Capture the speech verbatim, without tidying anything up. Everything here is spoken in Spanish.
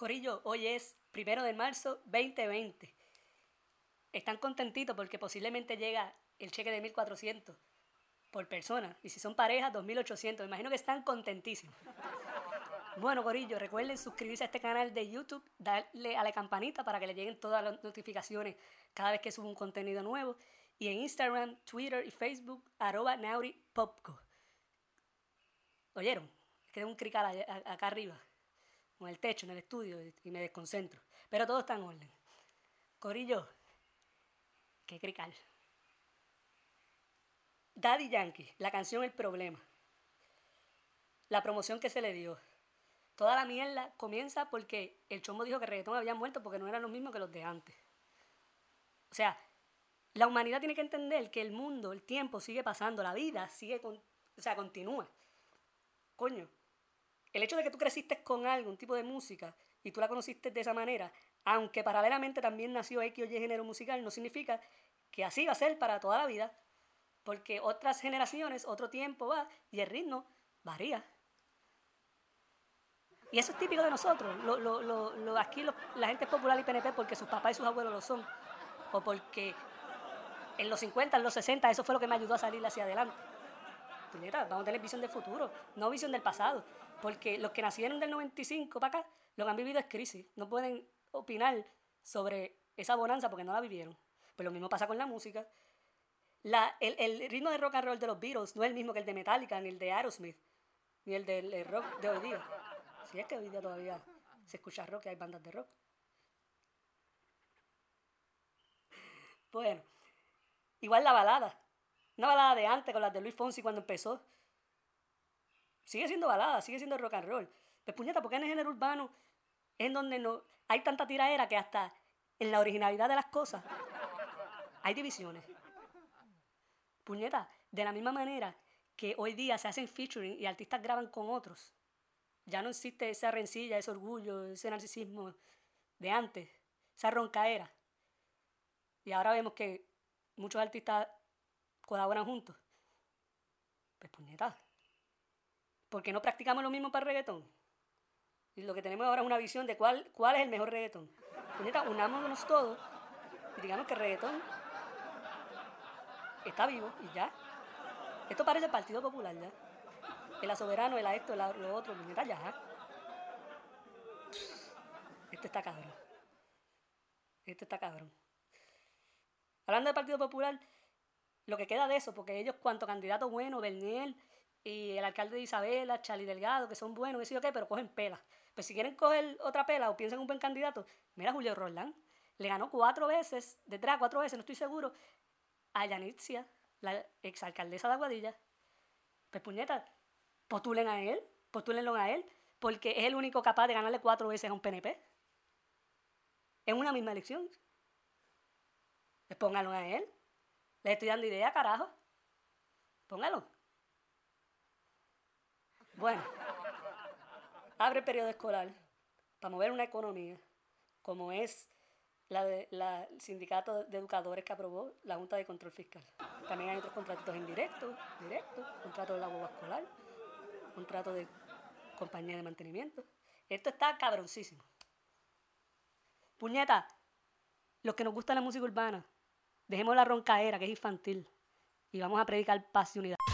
Corillo, hoy es primero de marzo veinte veinte. Están contentitos porque posiblemente llega el cheque de mil cuatrocientos por persona. Y si son parejas, dos mil ochocientos. Me imagino que están contentísimos. Bueno, Corillo, recuerden suscribirse a este canal de YouTube, darle a la campanita para que le lleguen todas las notificaciones cada vez que subo un contenido nuevo. Y en Instagram, Twitter y Facebook, arroba nauripopco. ¿Oyeron? Quedé un crical allá- acá arriba, con el techo, en el estudio, y me desconcentro. Pero todo está en orden. Corillo, qué crical. Daddy Yankee, la canción El Problema. La promoción que se le dio. Toda la mierda comienza porque el chombo dijo que el reggaetón había muerto porque no eran los mismos que los de antes. O sea, la humanidad tiene que entender que el mundo, el tiempo sigue pasando, la vida sigue, con, o sea, continúa. Coño, el hecho de que tú creciste con algo, un tipo de música, y tú la conociste de esa manera, aunque paralelamente también nació X o Y género musical, no significa que así va a ser para toda la vida, porque otras generaciones, otro tiempo va, y el ritmo varía. Y eso es típico de nosotros. Lo, lo, lo, lo, aquí lo, la gente es popular y P N P porque sus papás y sus abuelos lo son. O porque en los cincuenta, en los sesenta, eso fue lo que me ayudó a salir hacia adelante. Puñeta, vamos a tener visión del futuro, no visión del pasado. Porque los que nacieron del noventa y cinco para acá, lo que han vivido es crisis. No pueden opinar sobre esa bonanza porque no la vivieron. Pues lo mismo pasa con la música. La, el, el ritmo de rock and roll de los Beatles no es el mismo que el de Metallica, ni el de Aerosmith, ni el del el rock de hoy día. Si es que hoy día todavía se escucha rock y hay bandas de rock. Bueno, igual la balada. Una balada de antes con las de Luis Fonsi cuando empezó. Sigue siendo balada, sigue siendo rock and roll. Pues puñeta, porque en el género urbano es en donde no hay tanta tiraera que hasta en la originalidad de las cosas hay divisiones. Puñeta, de la misma manera que hoy día se hacen featuring y artistas graban con otros. Ya no existe esa rencilla, ese orgullo, ese narcisismo de antes, esa roncaera. Y ahora vemos que muchos artistas colaboran juntos. Pues puñeta, ¿por qué no practicamos lo mismo para el reggaetón? Y lo que tenemos ahora es una visión de cuál, cuál es el mejor reggaetón. Puñeta, unámonos todos y digamos que el reggaetón está vivo y ya. Esto parece el Partido Popular ya. El soberano, el a esto, el a lo otro, puñeta, ya. Esto está cabrón. Esto está cabrón. Hablando del Partido Popular, lo que queda de eso, porque ellos, cuanto candidato bueno, Bernier y el alcalde de Isabela, Charlie Delgado, que son buenos, que sí o qué, pero cogen pelas. Pues si quieren coger otra pela o piensan en un buen candidato, mira a Julio Roldán. Le ganó cuatro veces, de tres a cuatro veces, no estoy seguro, a Yanitzia, la exalcaldesa de Aguadilla. Pues puñeta, postulen a él, postúlenlo a él, porque es el único capaz de ganarle cuatro veces a un P N P. En una misma elección. Pues pónganlo a él. Les estoy dando idea, carajo. Póngalo. Bueno, abre el periodo escolar para mover una economía, como es la del la sindicato de educadores que aprobó la Junta de Control Fiscal. También hay otros contratos indirectos, directos, contrato de la boba escolar, contrato de compañía de mantenimiento. Esto está cabroncísimo. Puñeta, los que nos gusta la música urbana, dejemos la roncaera, que es infantil, y vamos a predicar paz y unidad.